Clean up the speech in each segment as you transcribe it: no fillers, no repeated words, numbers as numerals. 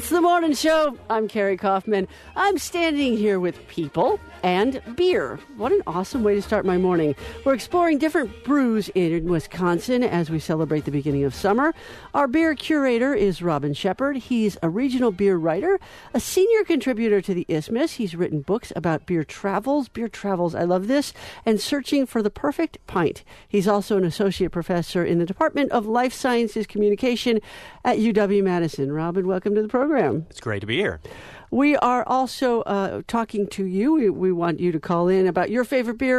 It's the morning show. I'm Carrie Kaufman. I'm standing here with people and beer. What an awesome way to start my morning. We're exploring different brews in Wisconsin as we celebrate the beginning of summer. Our beer curator is Robin Shepard. He's a regional beer writer, a senior contributor to the Isthmus. He's written books about beer travels, I love this, and searching for the perfect pint. He's also an associate professor in the Department of Life Sciences Communication at UW-Madison. Robin, welcome to the program. It's great to be here. We are also talking to you. We want you to call in about your favorite beer,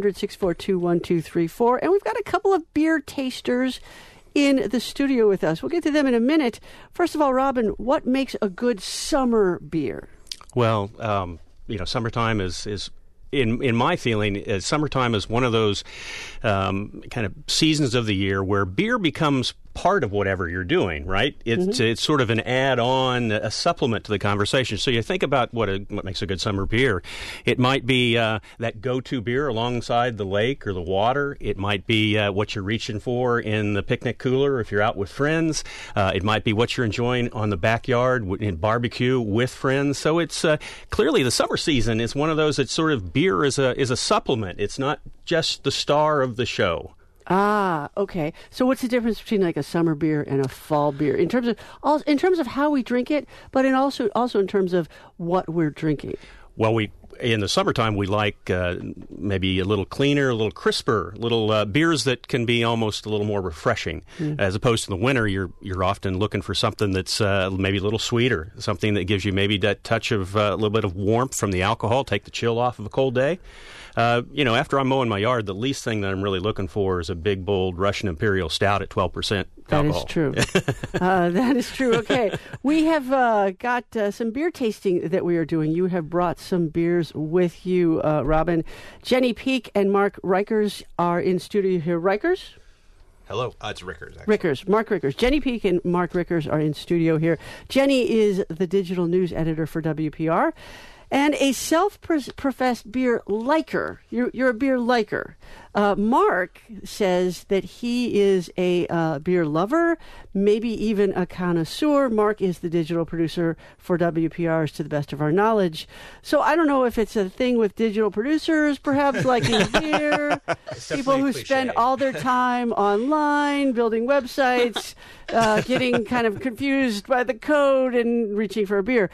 800-642-1234. And we've got a couple of beer tasters in the studio with us. We'll get to them in a minute. First of all, Robin, what makes a good summer beer? Well, summertime is in my feeling, summertime is one of those kind of seasons of the year where beer becomes part of whatever you're doing, right? It's sort of an add-on, a supplement to the conversation. So you think about what makes a good summer beer. It might be that go-to beer alongside the lake or the water. It might be what you're reaching for in the picnic cooler if you're out with friends. It might be what you're enjoying on the backyard in barbecue with friends. So it's clearly the summer season is one of those that sort of beer is a supplement. It's not just the star of the show. Ah, okay. So what's the difference between like a summer beer and a fall beer in terms of how we drink it, but also in terms of what we're drinking? Well, in the summertime we like maybe a little cleaner, a little crisper, little beers that can be almost a little more refreshing. As opposed to the winter, you're often looking for something that's maybe a little sweeter, something that gives you maybe that touch of a little bit of warmth from the alcohol, take the chill off of a cold day. After I'm mowing my yard, the least thing that I'm really looking for is a big, bold Russian Imperial Stout at 12% alcohol. That is true. That is true. Okay. We have got some beer tasting that we are doing. You have brought some beers with you, Robin. Jenny Peek and Mark Rikers are in studio here. Rikers? Hello. It's Rickers, actually. Mark Rickers. Jenny Peek and Mark Rickers are in studio here. Jenny is the digital news editor for WPR. And a self-professed beer liker. You're a beer liker. Mark says that he is a beer lover, maybe even a connoisseur. Mark is the digital producer for WPR's To the Best of Our Knowledge. So I don't know if it's a thing with digital producers, perhaps liking beer, people who spend all their time online, building websites, getting kind of confused by the code and reaching for a beer.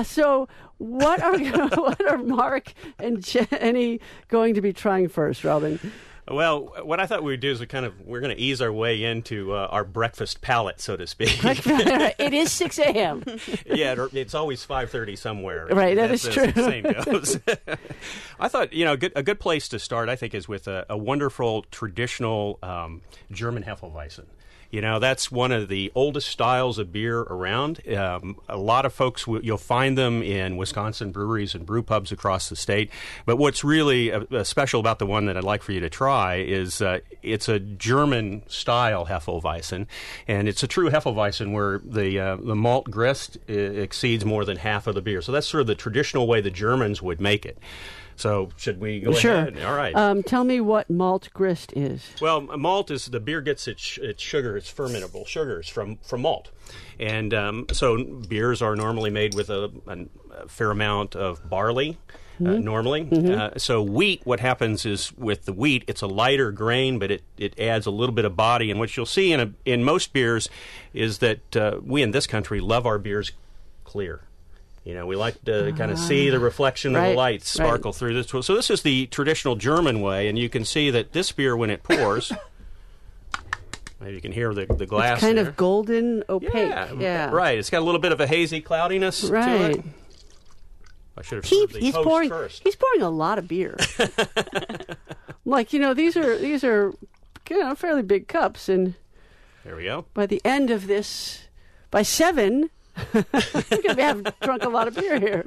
What are Mark and Jenny going to be trying first, Robin? Well, what I thought we'd do is we're going to ease our way into our breakfast palate, so to speak. It is 6 a.m. Yeah, it's always 5:30 somewhere. Right, that is true. The same goes. I thought, a good place to start, I think, is with a wonderful traditional German Hefeweizen. That's one of the oldest styles of beer around. A lot of folks, you'll find them in Wisconsin breweries and brew pubs across the state. But what's really special about the one that I'd like for you to try is it's a German-style Hefeweizen. And it's a true Hefeweizen where the malt grist exceeds more than half of the beer. So that's sort of the traditional way the Germans would make it. So should we go ahead? Sure. All right. Tell me what malt grist is. Well, malt is the beer gets its sugar, its fermentable sugars from malt. And so beers are normally made with a fair amount of barley. Normally. So wheat, what happens is with the wheat, it's a lighter grain, but it adds a little bit of body. And what you'll see in most beers is that we in this country love our beers clear. We like to kind of see the reflection of the light sparkle through this. So this is the traditional German way, and you can see that this beer, when it pours, maybe you can hear the glass. It's kind of golden, opaque. Yeah. Right. It's got a little bit of a hazy cloudiness to it. I should have served the host first. He's pouring a lot of beer. These are fairly big cups, and there we go. By the end of this, by 7. We're going to have drunk a lot of beer here.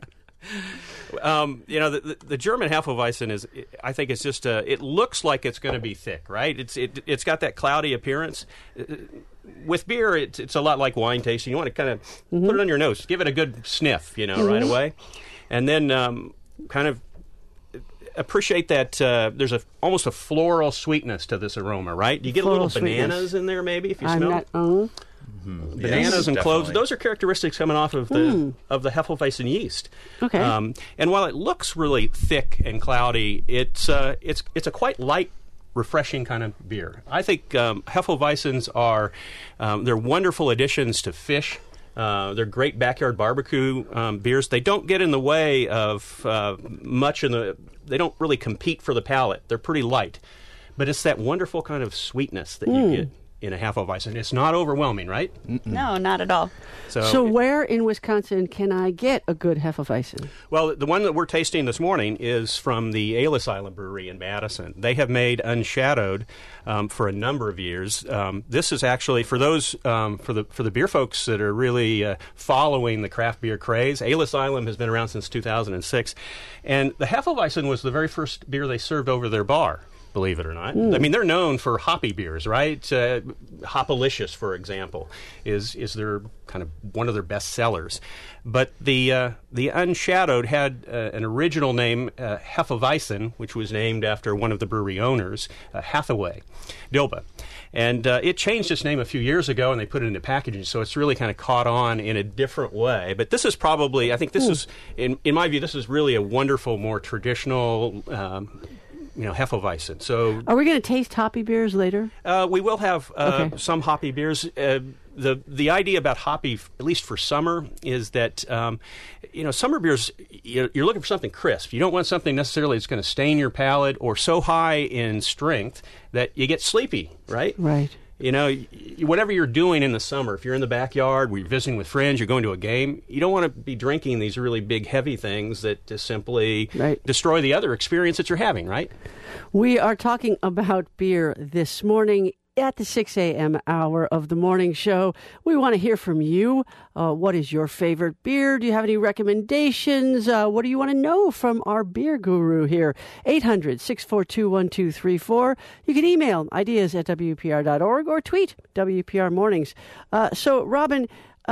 The German Hefeweizen is, I think it's just, it looks like it's going to be thick, right? It's got that cloudy appearance. With beer, it's a lot like wine tasting. You want to kind of put it on your nose, give it a good sniff, right away. And then kind of appreciate that there's almost a floral sweetness to this aroma, right? Do you get floral a little bananas in there maybe if you smell it? bananas and cloves. Definitely. Those are characteristics coming off of the Hefeweizen yeast. Okay. And while it looks really thick and cloudy, it's a quite light, refreshing kind of beer. I think Hefeweizens are they're wonderful additions to fish. They're great backyard barbecue beers. They don't get in the way of much they don't really compete for the palate. They're pretty light. But it's that wonderful kind of sweetness that you get in a Hefeweizen. It's not overwhelming, right? No, not at all. So where in Wisconsin can I get a good Hefeweizen? Well, the one that we're tasting this morning is from the Ellis Island Brewery in Madison. They have made Unshadowed for a number of years. This is actually for those for the beer folks that are really following the craft beer craze. Ellis Island has been around since 2006, and the Hefeweizen was the very first beer they served over their bar. Believe it or not. I mean, they're known for hoppy beers, right? Hopalicious, for example, is their kind of one of their best sellers. But the Unshadowed had an original name, Hefeweizen, which was named after one of the brewery owners, Hathaway Dilba. And it changed its name a few years ago, and they put it into packaging, so it's really kind of caught on in a different way. But this is probably, I think this is, in my view, this is really a wonderful, more traditional Hefeweizen. So, are we going to taste hoppy beers later? We will have some hoppy beers. The idea about hoppy, at least for summer, is that summer beers, you're looking for something crisp. You don't want something necessarily that's going to stain your palate or so high in strength that you get sleepy, right? Right. Whatever you're doing in the summer, if you're in the backyard, you're visiting with friends, you're going to a game, you don't want to be drinking these really big, heavy things that just simply destroy the other experience that you're having, right? We are talking about beer this morning at the 6 a.m. hour of the morning show. We want to hear from you. What is your favorite beer? Do you have any recommendations? What do you want to know from our beer guru here? 800-642-1234. You can email ideas at WPR.org or tweet WPR Mornings. So, Robin,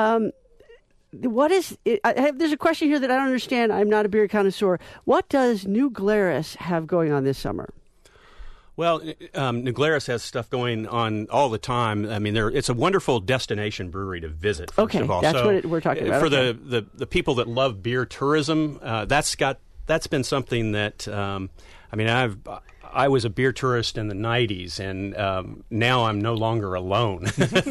what is it? There's a question here that I don't understand. I'm not a beer connoisseur. What does New Glarus have going on this summer? Well, New Glarus has stuff going on all the time. I mean, it's a wonderful destination brewery to visit. First of all. That's what we're talking about. For the people that love beer tourism, that's been something that I was a beer tourist in the 90s, and now I'm no longer alone.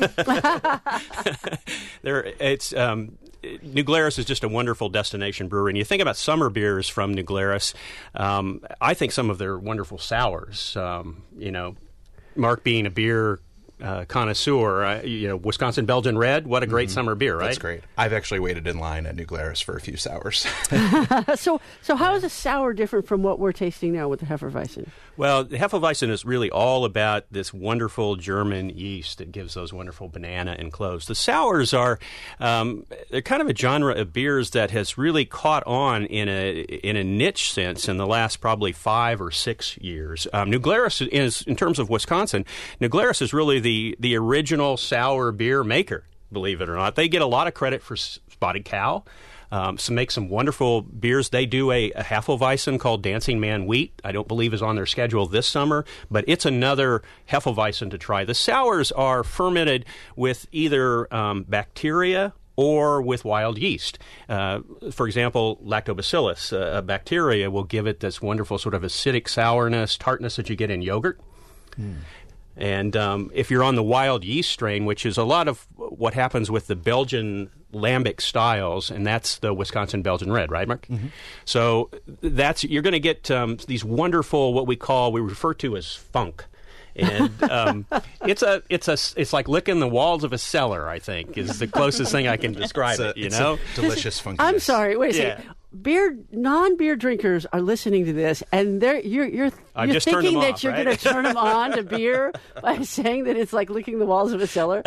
New Glarus is just a wonderful destination brewery. And you think about summer beers from New Glarus, I think some of their wonderful sours, Mark being a beer connoisseur, Wisconsin Belgian Red, what a great summer beer, right? That's great. I've actually waited in line at New Glarus for a few sours. So how is a sour different from what we're tasting now with the Hefeweizen? Well, the Hefeweizen is really all about this wonderful German yeast that gives those wonderful banana and cloves. The sours are they're kind of a genre of beers that has really caught on in a niche sense in the last probably 5 or 6 years. New Glarus is, in terms of Wisconsin, New Glarus is really the original sour beer maker, believe it or not. They get a lot of credit for Spotted Cow. Make some wonderful beers. They do a Hefeweizen called Dancing Man Wheat. I don't believe is on their schedule this summer, but it's another Hefeweizen to try. The sours are fermented with either bacteria or with wild yeast. For example, lactobacillus, a bacteria, will give it this wonderful sort of acidic sourness, tartness that you get in yogurt. And if you're on the wild yeast strain, which is a lot of what happens with the Belgian lambic styles, and that's the Wisconsin Belgian Red, right, Mark? Mm-hmm. So you're going to get these wonderful, what we refer to as funk. And it's like licking the walls of a cellar, I think, is the closest thing I can describe it. It's a delicious funkiness. I'm sorry, wait a second. Non-beer drinkers are listening to this, and you're thinking that you're going to turn them on to beer by saying that it's like licking the walls of a cellar.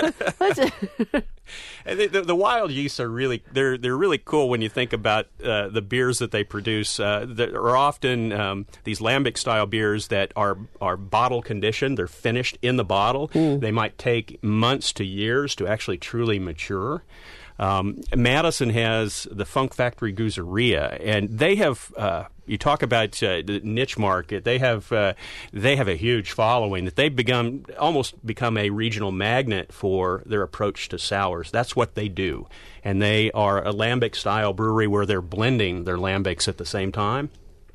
And the wild yeasts are they're really cool when you think about the beers that they produce. There are often these lambic style beers that are bottle conditioned. They're finished in the bottle. They might take months to years to actually truly mature. Madison has the Funk Factory Goozeria, and they have. You talk about the niche market. They have a huge following that they've almost become a regional magnet for their approach to sours. That's what they do, and they are a lambic style brewery where they're blending their lambics at the same time.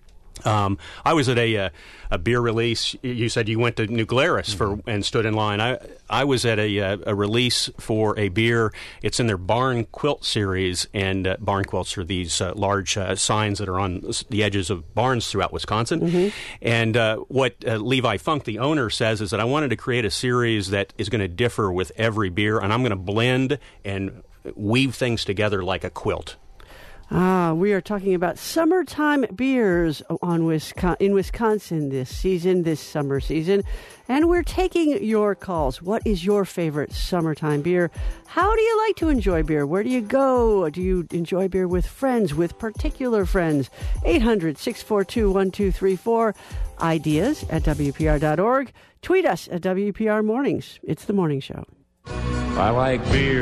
I was at a beer release. You said you went to New Glarus and stood in line. I was at a release for a beer. It's in their Barn Quilt series, and barn quilts are these large signs that are on the edges of barns throughout Wisconsin. Mm-hmm. And what Levi Funk, the owner, says is that I wanted to create a series that is going to differ with every beer, and I'm going to blend and weave things together like a quilt. We are talking about summertime beers in Wisconsin this summer season. And we're taking your calls. What is your favorite summertime beer? How do you like to enjoy beer? Where do you go? Do you enjoy beer with friends, with particular friends? 800-642-1234. Ideas at WPR.org. Tweet us at WPR Mornings. It's the morning show. I like beer.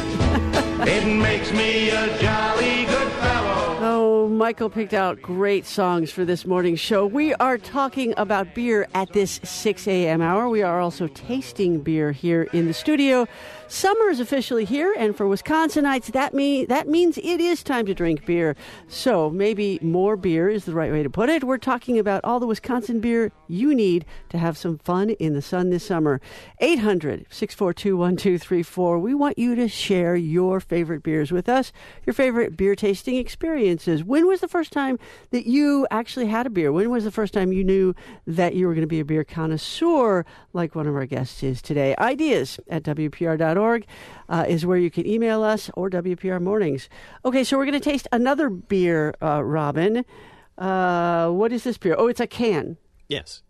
It makes me a jolly good fellow. Oh, Michael picked out great songs for this morning show. We are talking about beer at this 6 a.m. hour. We are also tasting beer here in the studio. Summer is officially here, and for Wisconsinites, that means it is time to drink beer. So maybe more beer is the right way to put it. We're talking about all the Wisconsin beer you need to have some fun in the sun this summer. 800-642-1234. We want you to share your favorite beers with us, your favorite beer tasting experiences. When was the first time that you actually had a beer? When was the first time you knew that you were going to be a beer connoisseur like one of our guests is today? Ideas at WPR.org is where you can email us, or WPR Mornings. Okay, so we're going to taste another beer, Robin. What is this beer? Oh, it's a can. Yes.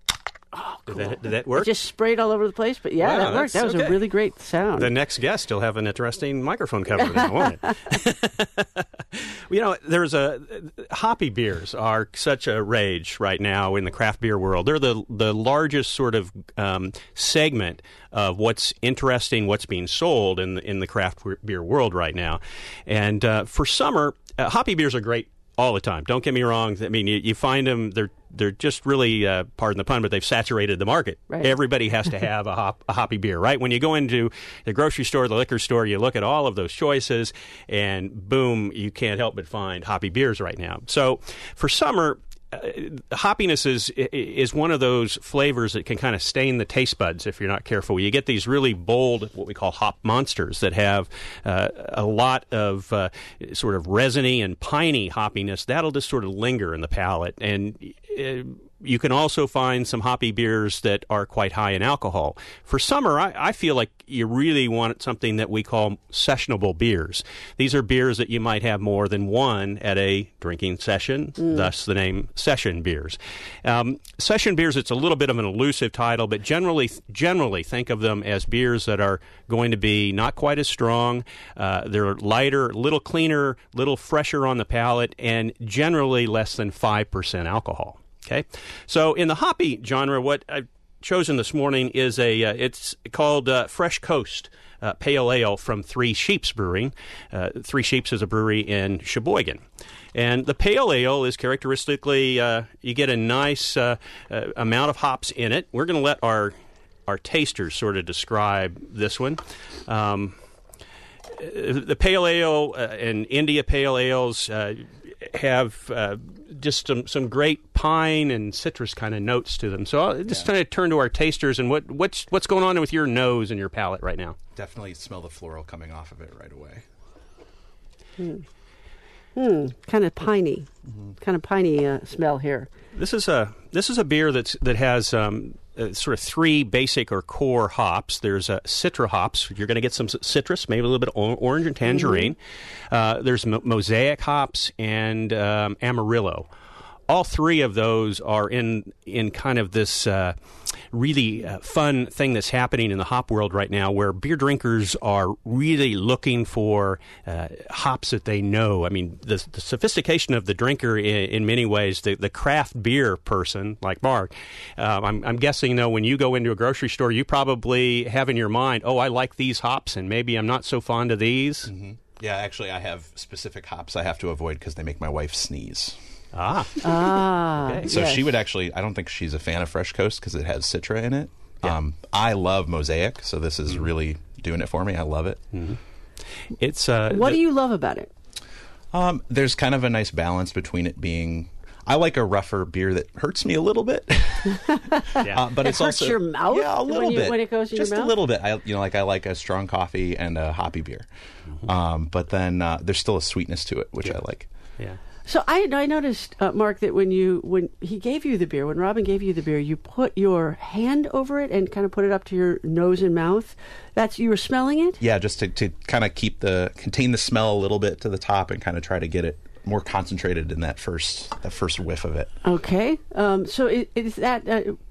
Oh, cool. Did that work? It just sprayed all over the place, but yeah, Wow, that worked. That was a really great sound. The next guest will have an interesting microphone cover now, won't it? You know, hoppy beers are such a rage right now in the craft beer world. They're the largest sort of segment of what's interesting, what's being sold in the craft beer world right now. And for summer, hoppy beers are great all the time. Don't get me wrong. I mean, you find them, they're just really, pardon the pun, but they've saturated the market. Right. Everybody has to have a hoppy beer, right? When you go into the grocery store, the liquor store, you look at all of those choices, and boom, you can't help but find hoppy beers right now. So for summer, hoppiness is one of those flavors that can kind of stain the taste buds if you're not careful. You get these really bold, what we call hop monsters, that have a lot of sort of resiny and piney hoppiness. That'll just sort of linger in the palate. And you can also find some hoppy beers that are quite high in alcohol. For summer, I feel like you really want something that we call sessionable beers. These are beers that you might have more than one at a drinking session, thus the name session beers. Session beers, it's a little bit of an elusive title, but generally think of them as beers that are going to be not quite as strong. They're lighter, a little cleaner, a little fresher on the palate, and generally less than 5% alcohol. Okay, so in the hoppy genre, what I've chosen this morning is it's called Fresh Coast Pale Ale from Three Sheeps Brewing. Three Sheeps is a brewery in Sheboygan. And the pale ale is characteristically, you get a nice amount of hops in it. We're going to let our tasters sort of describe this one. The pale ale and India pale ales have just some great pine and citrus kind of notes to them. So I'll just kind of turn to our tasters and what's going on with your nose and your palate right now. Definitely smell the floral coming off of it right away. Kind of piney, smell here. This is a beer that has sort of three basic or core hops. There's Citra hops. You're going to get some citrus, maybe a little bit of orange and tangerine. There's Mosaic hops and Amarillo. all three of those are in kind of this really fun thing that's happening in the hop world right now, where beer drinkers are really looking for hops that they know. I mean, the sophistication of the drinker in many ways, the craft beer person like Mark, I'm guessing, though, when you go into a grocery store, you probably have in your mind, oh, I like these hops, and maybe I'm not so fond of these. Mm-hmm. Yeah, actually, I have specific hops I have to avoid because they make my wife sneeze. Okay. So yes. she would actually, I don't think she's a fan of Fresh Coast because it has Citra in it. Yeah. I love Mosaic, so this is really doing it for me. I love it. Mm-hmm. It's What do you love about it? There's kind of a nice balance between it being, I like a rougher beer that hurts me a little bit. But it's hurts also your mouth yeah, a little bit when it goes in just your mouth? a little bit. I like a strong coffee and a hoppy beer. But then there's still a sweetness to it, which I like. Yeah. So I noticed, Mark, that when he gave you the beer, when Robin gave you the beer, you put your hand over it and kind of put it up to your nose and mouth. You were smelling it? Yeah, just to kind of contain the smell a little bit to the top and kind of try to get it more concentrated in that first whiff of it. Okay. So is that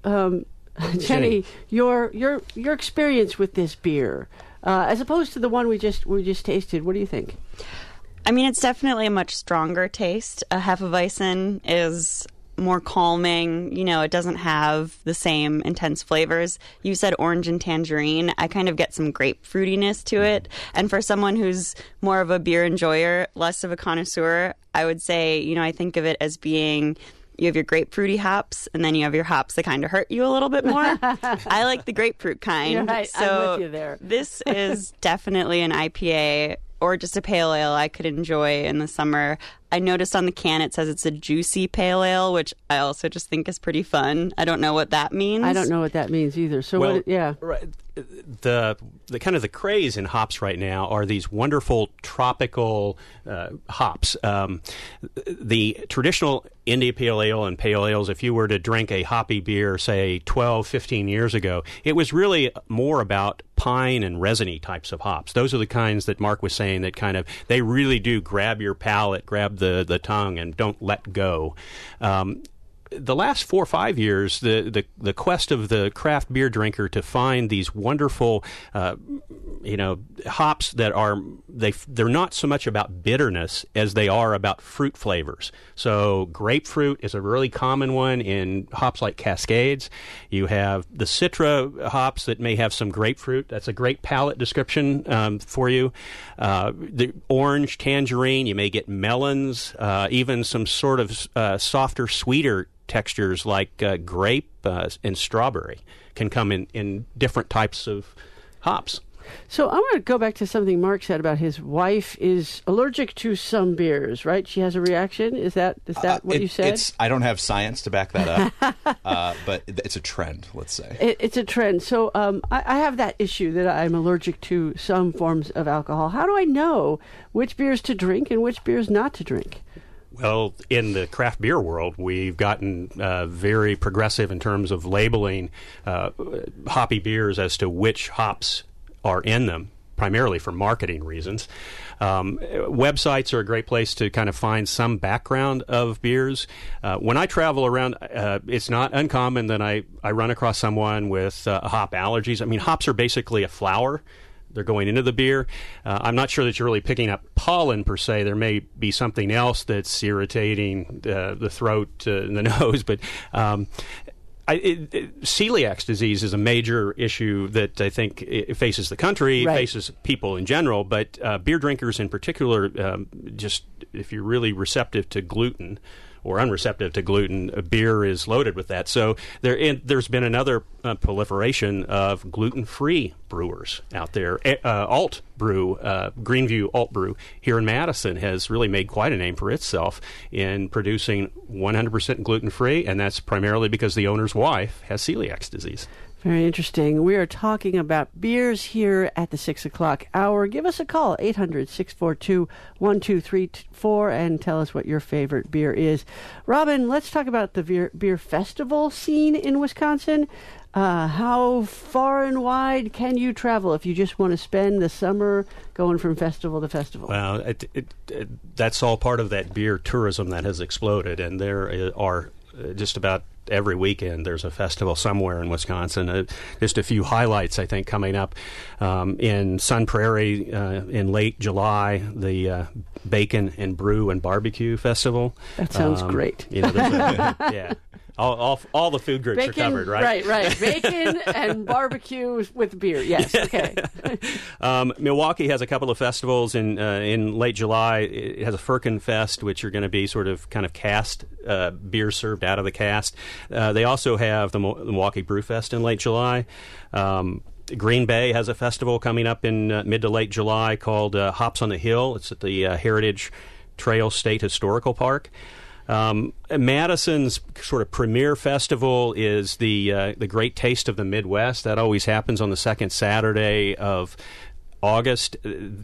Jenny, your experience with this beer, as opposed to the one we just tasted? What do you think? I mean, it's definitely a much stronger taste. A Hefeweizen is more calming. You know, it doesn't have the same intense flavors. You said orange and tangerine. I kind of get some grapefruitiness to it. And for someone who's more of a beer enjoyer, less of a connoisseur, I would say, you know, I think of it as being, you have your grapefruity hops, and then you have your hops that kind of hurt you a little bit more. I like the grapefruit kind. You're right. So I'm with you there. This is definitely an IPA or just a pale ale I could enjoy in the summer. I noticed on the can it says it's a juicy pale ale, which I also just think is pretty fun. I don't know what that means. I don't know what that means either. So right, the kind of the craze in hops right now are these wonderful tropical hops. The traditional India Pale Ale and Pale Ales, if you were to drink a hoppy beer, say 12, 15 years ago, it was really more about pine and resiny types of hops. Those are the kinds that Mark was saying that kind of, they really do grab your palate, grab the tongue, and don't let go. The last 4 or 5 years, the quest of the craft beer drinker to find these wonderful, hops that are they're not so much about bitterness as they are about fruit flavors. So grapefruit is a really common one in hops like Cascades. You have the Citra hops that may have some grapefruit. That's a great palate description for you. The orange, tangerine. You may get melons, even some sort of softer, sweeter textures like grape and strawberry can come in different types of hops. So I want to go back to something Mark said about his wife is allergic to some beers, right? She has a reaction. Is that what you said? I don't have science to back that up, but it's a trend, let's say. It's a trend. So I have that issue that I'm allergic to some forms of alcohol. How do I know which beers to drink and which beers not to drink? Well, in the craft beer world, we've gotten very progressive in terms of labeling hoppy beers as to which hops are in them, primarily for marketing reasons. Websites are a great place to kind of find some background of beers. When I travel around, it's not uncommon that I run across someone with hop allergies. I mean, hops are basically a flower. They're going into the beer. I'm not sure that you're really picking up pollen per se. There may be something else that's irritating the throat and the nose, but celiac disease is a major issue that I think it faces the country, right. Faces people in general, but beer drinkers in particular, just if you're really receptive to gluten or unreceptive to gluten, beer is loaded with that. So there's been another proliferation of gluten-free brewers out there. Alt Brew, Greenview Alt Brew here in Madison has really made quite a name for itself in producing 100% gluten-free, and that's primarily because the owner's wife has celiac disease. Very interesting. We are talking about beers here at the 6 o'clock hour. Give us a call, 800-642-1234, and tell us what your favorite beer is. Robin, let's talk about the beer festival scene in Wisconsin. How far and wide can you travel if you just want to spend the summer going from festival to festival? Well, that's all part of that beer tourism that has exploded, and there are just about every weekend there's a festival somewhere in Wisconsin. Just a few highlights, I think, coming up in Sun Prairie in late July, the Bacon and Brew and Barbecue Festival. That sounds great. Yeah. All the food groups Bacon, are covered, right? Right. Bacon and barbecue with beer. Yes, okay. Milwaukee has a couple of festivals in late July. It has a Firkin Fest, which are going to be sort of kind of cask beer served out of the cask. They also have the Milwaukee Brew Fest in late July. Green Bay has a festival coming up in mid to late July called Hops on the Hill. It's at the Heritage Trail State Historical Park. Madison's sort of premier festival is the Great Taste of the Midwest. That always happens on the second Saturday of August.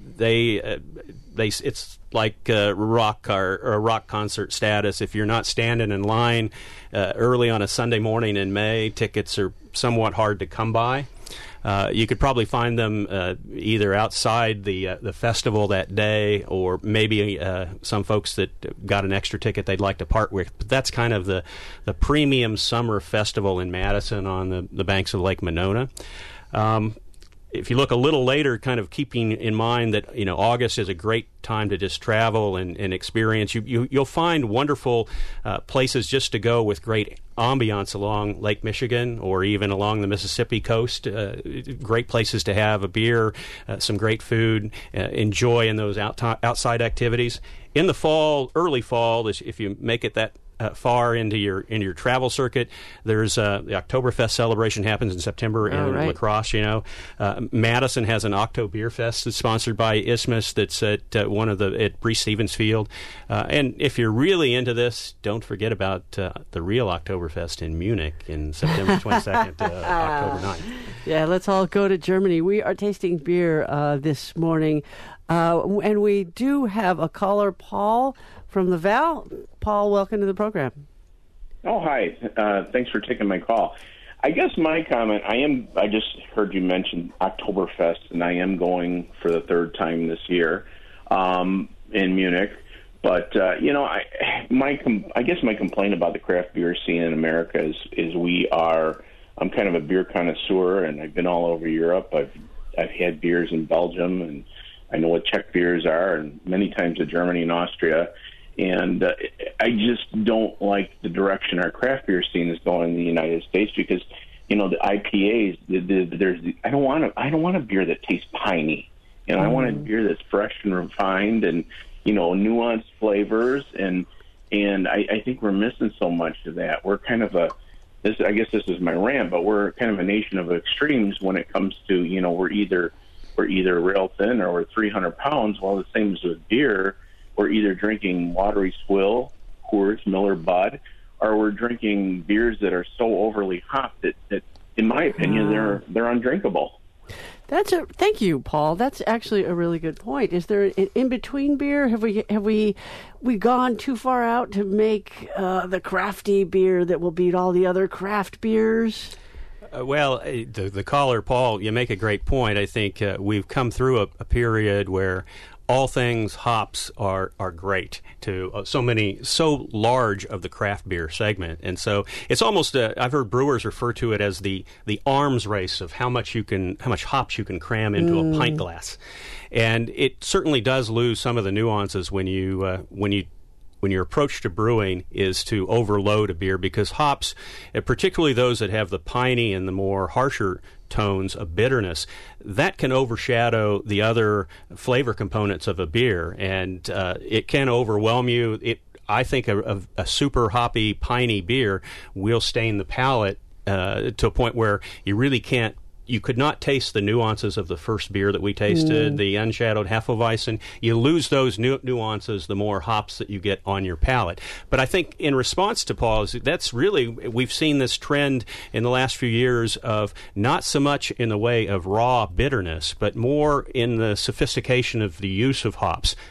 It's like rock concert status. If you're not standing in line early on a Sunday morning in May, tickets are somewhat hard to come by. You could probably find them either outside the festival that day, or maybe some folks that got an extra ticket they'd like to part with. But that's kind of the premium summer festival in Madison on the banks of Lake Monona. If you look a little later, kind of keeping in mind that August is a great time to just travel and experience, you'll find wonderful places just to go with great ambiance along Lake Michigan or even along the Mississippi coast. Great places to have a beer, some great food, enjoy in those outside activities. In the fall, early fall, if you make it that far into your travel circuit, there's the Oktoberfest celebration happens in September in La Crosse. Madison has an Octo Beer Fest that's sponsored by Isthmus. That's at at Breese Stevens Field. And if you're really into this, don't forget about the real Oktoberfest in Munich in September 22nd to October 9th. Yeah, let's all go to Germany. We are tasting beer this morning, and we do have a caller, Paul from the Val. Paul, welcome to the program. Oh, hi. Thanks for taking my call. I guess my comment, I just heard you mention Oktoberfest, and I am going for the third time this year in Munich. But, I guess my complaint about the craft beer scene in America is I'm kind of a beer connoisseur, and I've been all over Europe. I've had beers in Belgium, and I know what Czech beers are, and many times in Germany and Austria. And I just don't like the direction our craft beer scene is going in the United States, because, the IPAs, I don't want a beer that tastes piney. I want a beer that's fresh and refined and, nuanced flavors. And I think we're missing so much of that. We're kind of I guess this is my rant, but we're kind of a nation of extremes when it comes to, we're either rail thin or we're 300 pounds. Well, the same as with beer. We're either drinking watery swill, Coors, Miller, Bud, or we're drinking beers that are so overly hopped that in my opinion, they're undrinkable. Thank you, Paul. That's actually a really good point. Is there an in-between beer? Have we gone too far out to make the crafty beer that will beat all the other craft beers? The caller, Paul, you make a great point. I think we've come through a period where all things hops are great to so large of the craft beer segment, and so it's almost I've heard brewers refer to it as the arms race of how much hops you can cram into a pint glass, and it certainly does lose some of the nuances when your approach to brewing is to overload a beer, because hops, particularly those that have the piney and the more harsher tones of bitterness, that can overshadow the other flavor components of a beer, and it can overwhelm you. I think a super hoppy, piney beer will stain the palate to a point where you could not taste the nuances of the first beer that we tasted, the unshadowed Hefeweizen. You lose those nuances the more hops that you get on your palate. But I think in response to Paul, we've seen this trend in the last few years of not so much in the way of raw bitterness, but more in the sophistication of the use of hops.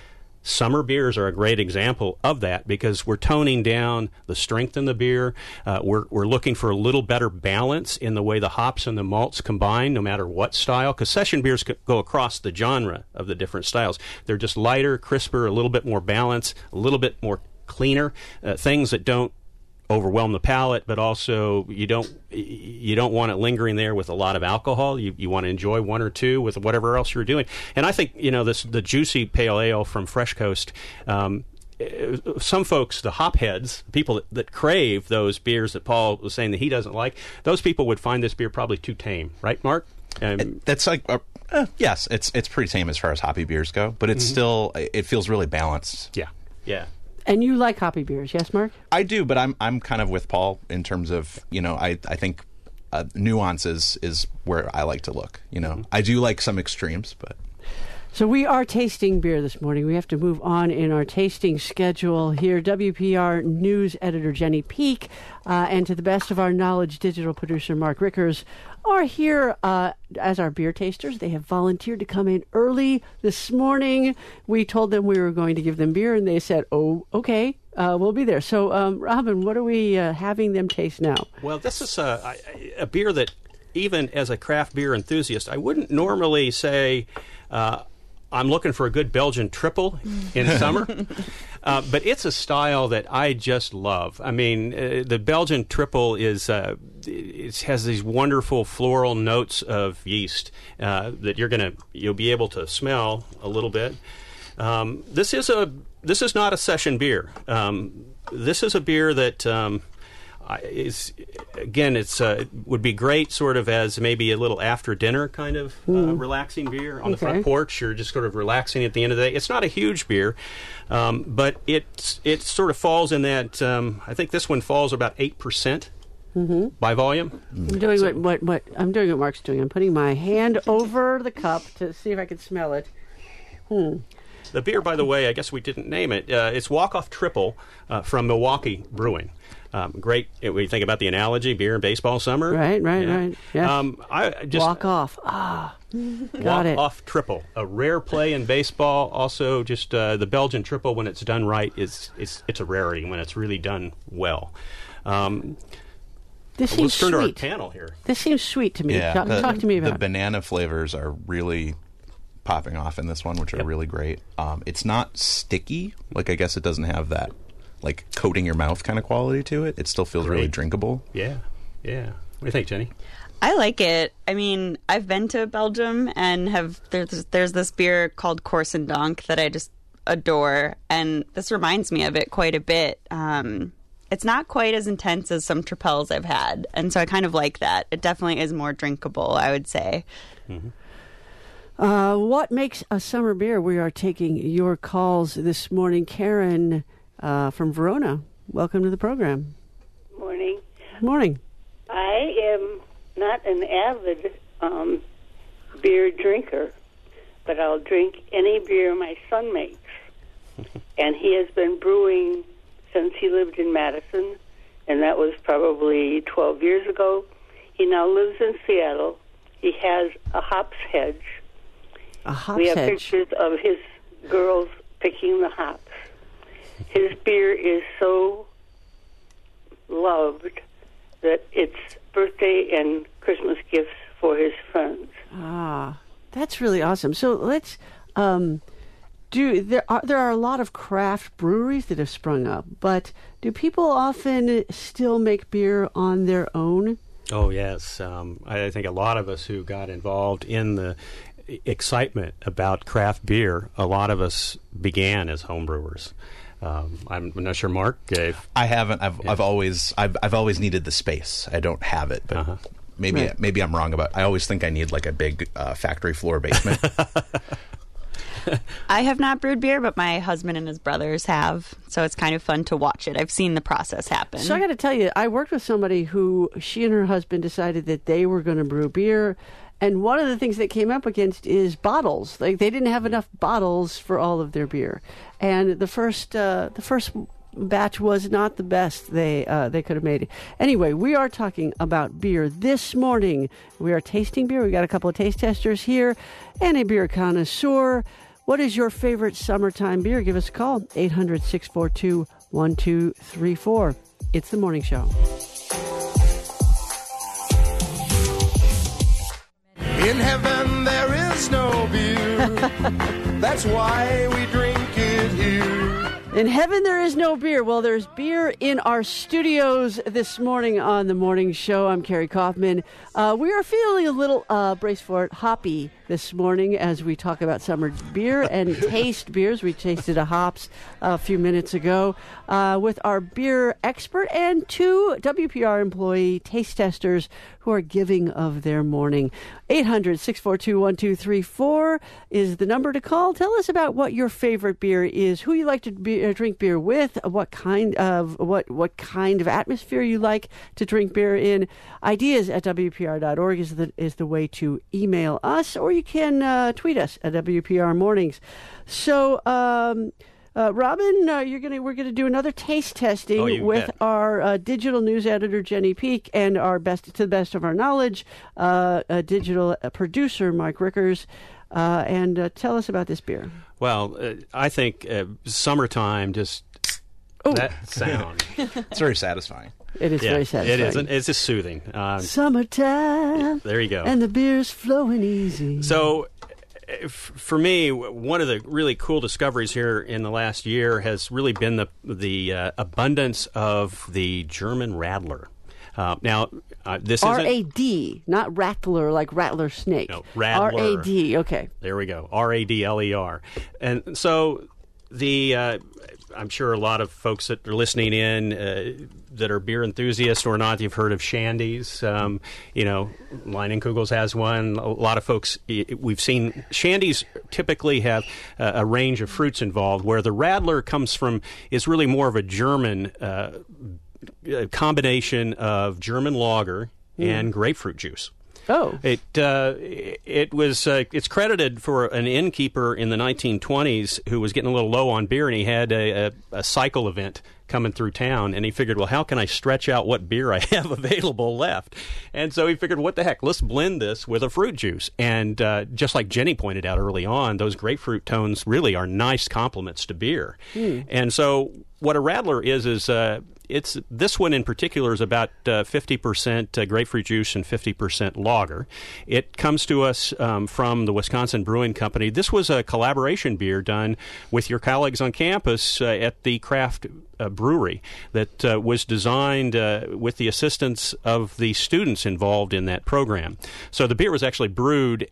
Summer beers are a great example of that because we're toning down the strength in the beer. We're looking for a little better balance in the way the hops and the malts combine, no matter what style, because session beers go across the genre of the different styles. They're just lighter, crisper, a little bit more balance, a little bit more cleaner, things that don't overwhelm the palate, but also you don't want it lingering there with a lot of alcohol. You want to enjoy one or two with whatever else you're doing. And I think the juicy pale ale from Fresh Coast. Some folks, the hop heads, people that crave those beers that Paul was saying that he doesn't like, those people would find this beer probably too tame, right, Mark? That's like yes, it's pretty tame as far as hoppy beers go, but it's still it feels really balanced. Yeah. And you like hoppy beers, yes, Mark? I do, but I'm kind of with Paul in terms of, I think nuances is where I like to look. I do like some extremes, but... So we are tasting beer this morning. We have to move on in our tasting schedule here. WPR News Editor Jenny Peek and to the best of our knowledge, digital producer Mark Rickers are here as our beer tasters. They have volunteered to come in early this morning. We told them we were going to give them beer, and they said, oh, okay, we'll be there. So, Robin, what are we having them taste now? Well, this is a beer that, even as a craft beer enthusiast, I wouldn't normally say... I'm looking for a good Belgian triple in summer, but it's a style that I just love. I mean, the Belgian triple it has these wonderful floral notes of yeast that you'll be able to smell a little bit. This is not a session beer. This is a beer that. It would be great sort of as maybe a little after dinner kind of relaxing beer on the front porch. You're just sort of relaxing at the end of the day. It's not a huge beer, but it sort of falls in that. I think this one falls about 8% by volume. I'm doing what I'm doing what Mark's doing. I'm putting my hand over the cup to see if I can smell it. The beer, by the way, I guess we didn't name it. It's Walk-Off Triple from Milwaukee Brewing. Great. When you think about the analogy, beer and baseball summer. Right. Yes. I just walk off. Got it. Walk-Off Triple, a rare play in baseball. Also, just the Belgian triple, when it's done right, it's a rarity when it's really done well. This seems let's turn sweet. to our panel here. This seems sweet to me. Yeah, Talk to me about the banana flavors are really popping off in this one, which are really great. It's not sticky. Like, I guess it doesn't have that like coating your mouth kind of quality to it. It still feels really drinkable. Yeah. What do you think, Jenny? I like it. I mean, I've been to Belgium and there's this beer called Korsendonk that I just adore, and this reminds me of it quite a bit. It's not quite as intense as some Tripels I've had, and so I kind of like that. It definitely is more drinkable, I would say. What makes a summer beer? We are taking your calls this morning. Karen from Verona, welcome to the program. Morning. I am not an avid beer drinker, but I'll drink any beer my son makes. And he has been brewing since he lived in Madison, and that was probably 12 years ago. He now lives in Seattle. He has a hops hedge. We have pictures of his girls picking the hops. His beer is so loved that it's birthday and Christmas gifts for his friends. That's really awesome. So let's there are a lot of craft breweries that have sprung up, but do people often still make beer on their own? Oh, yes. I think a lot of us who got involved in the excitement about craft beer, a lot of us began as home brewers. I'm not sure, Mark. I haven't. I've always needed the space. I don't have it, but maybe I'm wrong about. I always think I need like a big factory floor basement. I have not brewed beer, but my husband and his brothers have, so it's kind of fun to watch it. I've seen the process happen. So I got to tell you, I worked with somebody who she and her husband decided that they were going to brew beer. And one of the things they came up against is bottles. Like, they didn't have enough bottles for all of their beer, and the first batch was not the best they could have made. Anyway, we are talking about beer this morning. We are tasting beer. We got a couple of taste testers here, and a beer connoisseur. What is your favorite summertime beer? Give us a call, 800-642-1234. It's The Morning Show. In heaven there is no beer. That's why we drink it here. In heaven there is no beer. Well, there's beer in our studios this morning on The Morning Show. I'm Carrie Kaufman. We are feeling a little, brace for it, hoppy this morning as we talk about summer beer and taste beers. We tasted a hops a few minutes ago with our beer expert and 2 WPR employee taste testers who are giving of their morning. 800-642-1234 is the number to call. Tell us about what your favorite beer is, who you like to drink beer with, what kind of atmosphere you like to drink beer in. Ideas at WPR.org is the way to email us, or you can tweet us at WPR Mornings. So, Robin, we're gonna do another taste testing with our digital news editor Jenny Peak and our to the best of our knowledge, digital producer Mark Rickers, and tell us about this beer. Well, I think summertime just that sound. It's very satisfying. It is very satisfying. It is. It's just soothing. Summertime. There you go. And the beer's flowing easy. So, for me, one of the really cool discoveries here in the last year has really been the abundance of the German Radler. Now, this is R-A-D, not rattler like rattler snake. No, Radler. R-A-D, okay. There we go, R-A-D-L-E-R. And so I'm sure a lot of folks that are listening in that are beer enthusiasts or not, you've heard of Shandy's. Leinenkugels has one. A lot of folks, we've seen Shandy's typically have a range of fruits involved, where the Radler is really more of a German combination of German lager and grapefruit juice. Oh, it's credited for an innkeeper in the 1920s who was getting a little low on beer, and he had a cycle event coming through town, and he figured, well, how can I stretch out what beer I have available left? And so he figured, what the heck, let's blend this with a fruit juice. And just like Jenny pointed out early on, those grapefruit tones really are nice complements to beer. And so what a Radler is this one in particular is about 50% grapefruit juice and 50% lager. It comes to us from the Wisconsin Brewing Company. This was a collaboration beer done with your colleagues on campus at the Craft Brewery that was designed with the assistance of the students involved in that program. So the beer was actually brewed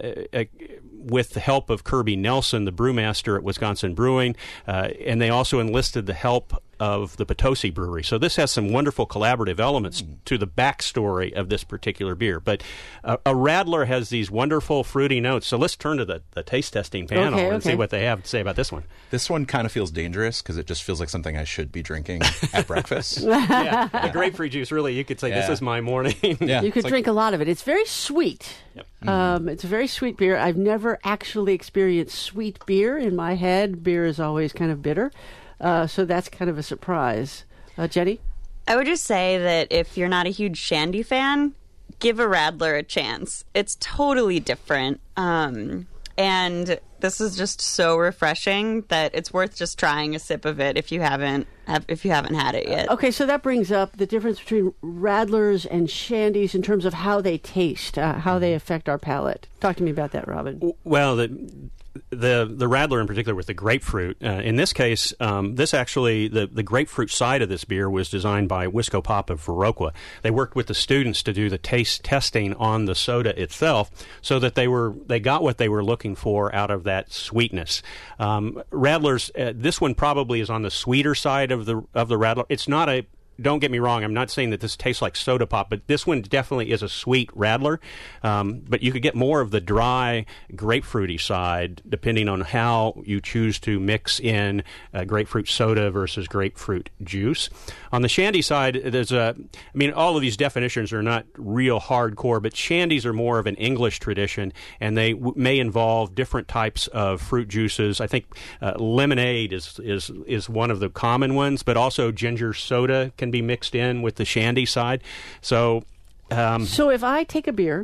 with the help of Kirby Nelson, the brewmaster at Wisconsin Brewing, and they also enlisted the help of the Potosi Brewery. So this has some wonderful collaborative elements to the backstory of this particular beer. But a Radler has these wonderful fruity notes. So let's turn to the taste testing panel and see what they have to say about this one. This one kind of feels dangerous because it just feels like something I should be drinking at breakfast. The grapefruit juice, really, you could say this is my morning. You could drink a lot of it. It's very sweet. Yep. It's a very sweet beer. I've never actually experienced sweet beer. In my head, beer is always kind of bitter. So that's kind of a surprise. Jenny? I would just say that if you're not a huge Shandy fan, give a Radler a chance. It's totally different. And this is just so refreshing that it's worth just trying a sip of it if you haven't had it yet. Okay, so that brings up the difference between Radlers and Shandies in terms of how they taste, how they affect our palate. Talk to me about that, Robin. Well, the Radler in particular with the grapefruit. In this case, the grapefruit side of this beer was designed by Wisco Pop of Viroqua. They worked with the students to do the taste testing on the soda itself, so that they got what they were looking for out of that sweetness. Radlers, this one probably is on the sweeter side of the Radler. It's not a. Don't get me wrong, I'm not saying that this tastes like soda pop, but this one definitely is a sweet Radler. But you could get more of the dry, grapefruity side depending on how you choose to mix in grapefruit soda versus grapefruit juice. On the Shandy side, all of these definitions are not real hardcore, but Shandies are more of an English tradition, and they may involve different types of fruit juices. I think lemonade is one of the common ones, but also ginger soda can be mixed in with the Shandy side. So if I take a beer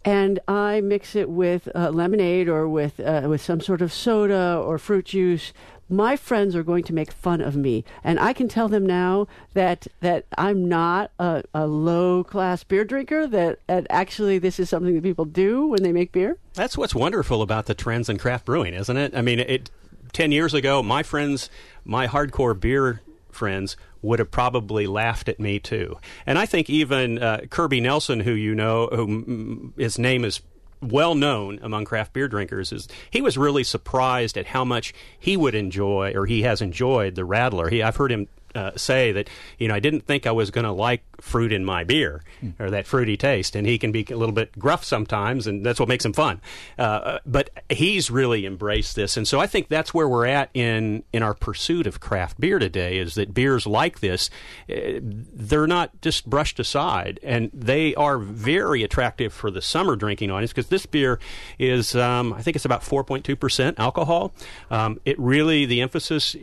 and I mix it with lemonade or with some sort of soda or fruit juice, my friends are going to make fun of me. And I can tell them now that I'm not a low-class beer drinker, that actually this is something that people do when they make beer. That's what's wonderful about the trends in craft brewing, isn't it? I mean, 10 years ago, my hardcore beer friends would have probably laughed at me too. And I think even Kirby Nelson, who you know, his name is well known among craft beer drinkers, he was really surprised at how much he would enjoy, or he has enjoyed, the Radler. I've heard him say that, I didn't think I was going to like fruit in my beer, or that fruity taste, and he can be a little bit gruff sometimes, and that's what makes him fun. But he's really embraced this, and so I think that's where we're at in our pursuit of craft beer today, is that beers like this, they're not just brushed aside, and they are very attractive for the summer drinking audience, because this beer is, I think it's about 4.2% alcohol. It really, the emphasis,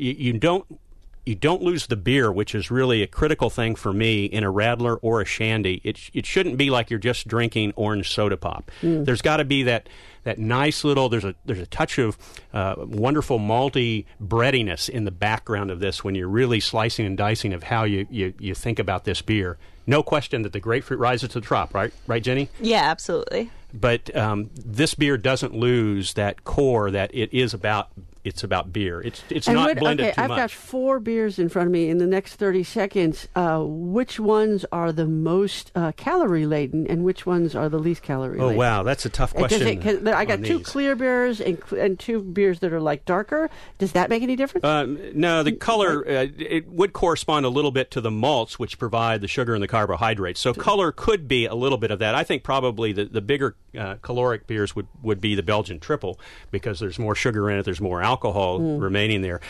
you don't lose the beer, which is really a critical thing for me in a Radler or a Shandy. It shouldn't be like you're just drinking orange soda pop. There's got to be that nice little, there's a touch of wonderful malty breadiness in the background of this when you're really slicing and dicing of how you think about this beer. No question that the grapefruit rises to the top, right, Jenny? Yeah, absolutely. But this beer doesn't lose that core that it's about beer. It's not blended too much. I've got 4 beers in front of me. In the next 30 seconds, which ones are the most calorie-laden and which ones are the least calorie-laden? Oh, wow. That's a tough question. I got 2 clear beers and 2 beers that are like darker. Does that make any difference? No, the color, it would correspond a little bit to the malts, which provide the sugar and the carbohydrates. So color could be a little bit of that. I think probably the bigger caloric beers would be the Belgian Triple, because there's more sugar in it, there's more alcohol remaining there.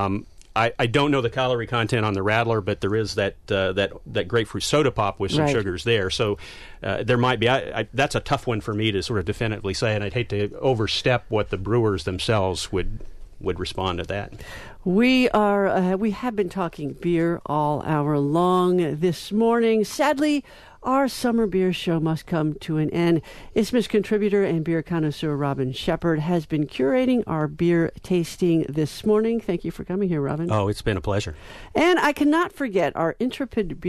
I don't know the calorie content on the Radler, but there is that grapefruit soda pop with some sugars there. So there might be. That's a tough one for me to sort of definitively say, and I'd hate to overstep what the brewers themselves would respond to that. We have been talking beer all hour long this morning. Sadly, our summer beer show must come to an end. Isthmus contributor and beer connoisseur Robin Shepard has been curating our beer tasting this morning. Thank you for coming here, Robin. Oh, it's been a pleasure. And I cannot forget our intrepid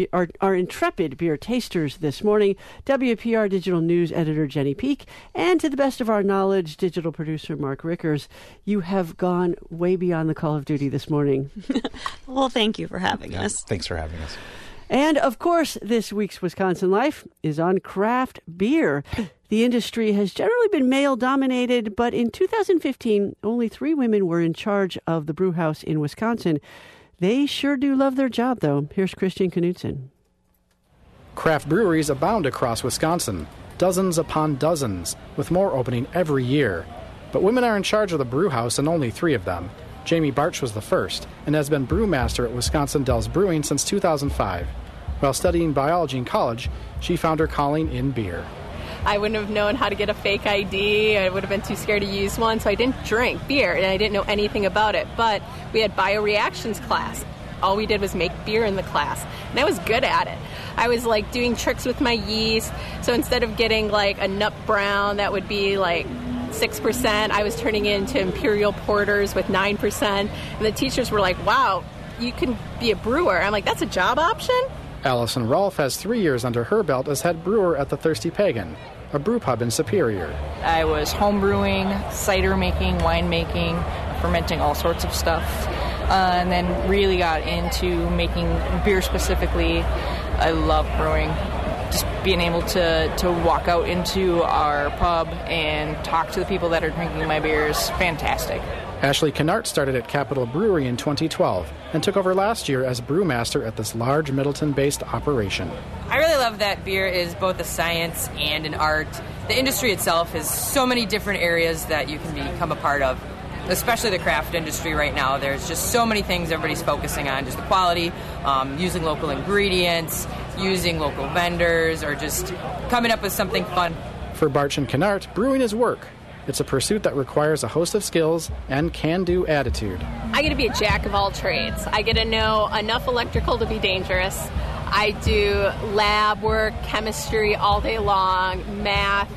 beer tasters this morning, WPR Digital News Editor Jenny Peek, and to the best of our knowledge, digital producer Mark Rickers. You have gone way beyond the call of duty this morning. Well, thank you for having us. Thanks for having us. And, of course, this week's Wisconsin Life is on craft beer. The industry has generally been male-dominated, but in 2015, only 3 women were in charge of the brew house in Wisconsin. They sure do love their job, though. Here's Christian Knudsen. Craft breweries abound across Wisconsin, dozens upon dozens, with more opening every year. But women are in charge of the brew house, and only 3 of them. Jamie Bartsch was the first, and has been brewmaster at Wisconsin Dells Brewing since 2005. While studying biology in college, she found her calling in beer. I wouldn't have known how to get a fake ID. I would have been too scared to use one, so I didn't drink beer, and I didn't know anything about it. But we had bioreactions class. All we did was make beer in the class, and I was good at it. I was like doing tricks with my yeast, so instead of getting like a nut brown that would be like 6%, I was turning it into imperial porters with 9%, and the teachers were like, wow, you can be a brewer. I'm like, that's a job option? Allison Rolfe has 3 years under her belt as head brewer at the Thirsty Pagan, a brew pub in Superior. I was home brewing, cider making, wine making, fermenting all sorts of stuff, and then really got into making beer specifically. I love brewing. Just being able to walk out into our pub and talk to the people that are drinking my beers, fantastic. Ashley Kennart started at Capitol Brewery in 2012 and took over last year as brewmaster at this large Middleton-based operation. I really love that beer is both a science and an art. The industry itself has so many different areas that you can become a part of, especially the craft industry right now. There's just so many things everybody's focusing on, just the quality, using local ingredients, using local vendors, or just coming up with something fun. For Bartsch and Kennart, brewing is work. It's a pursuit that requires a host of skills and can-do attitude. I get to be a jack of all trades. I get to know enough electrical to be dangerous. I do lab work, chemistry all day long, math.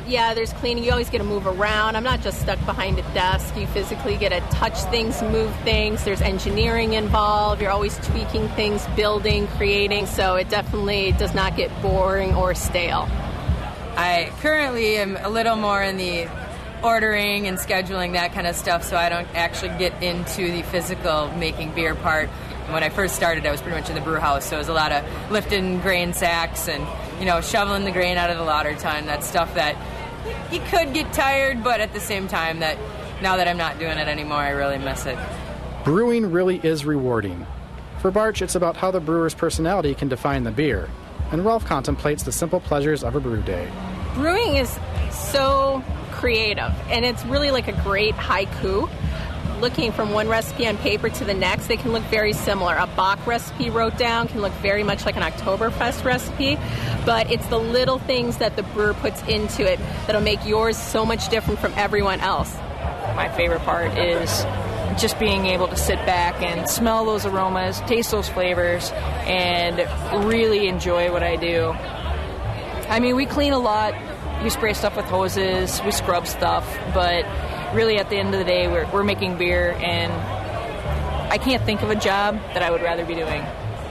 Yeah, there's cleaning. You always get to move around. I'm not just stuck behind a desk. You physically get to touch things, move things. There's engineering involved. You're always tweaking things, building, creating. So it definitely does not get boring or stale. I currently am a little more in the ordering and scheduling, that kind of stuff, so I don't actually get into the physical making beer part. And when I first started, I was pretty much in the brew house, so it was a lot of lifting grain sacks and, shoveling the grain out of the lauter tun. That's stuff that you could get tired, but at the same time, that now that I'm not doing it anymore, I really miss it. Brewing really is rewarding. For Bartsch, it's about how the brewer's personality can define the beer, and Rolf contemplates the simple pleasures of a brew day. Brewing is so creative, and it's really like a great haiku. Looking from one recipe on paper to the next, they can look very similar. A Bach recipe wrote down can look very much like an Oktoberfest recipe, but it's the little things that the brewer puts into it that'll make yours so much different from everyone else. My favorite part is just being able to sit back and smell those aromas, taste those flavors, and really enjoy what I do. I mean, we clean a lot. We spray stuff with hoses, we scrub stuff, but really at the end of the day, we're making beer, and I can't think of a job that I would rather be doing.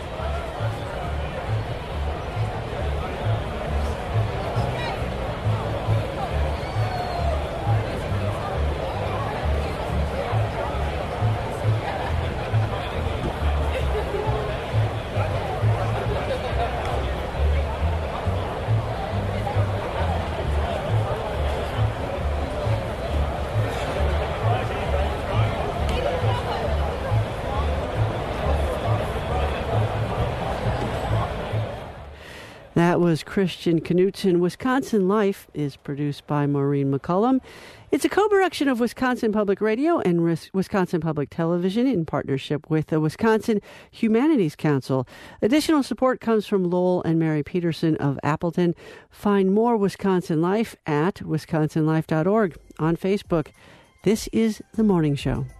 That was Christian Knutson. Wisconsin Life is produced by Maureen McCullum. It's a co-production of Wisconsin Public Radio and Wisconsin Public Television in partnership with the Wisconsin Humanities Council. Additional support comes from Lowell and Mary Peterson of Appleton. Find more Wisconsin Life at wisconsinlife.org on Facebook. This is The Morning Show.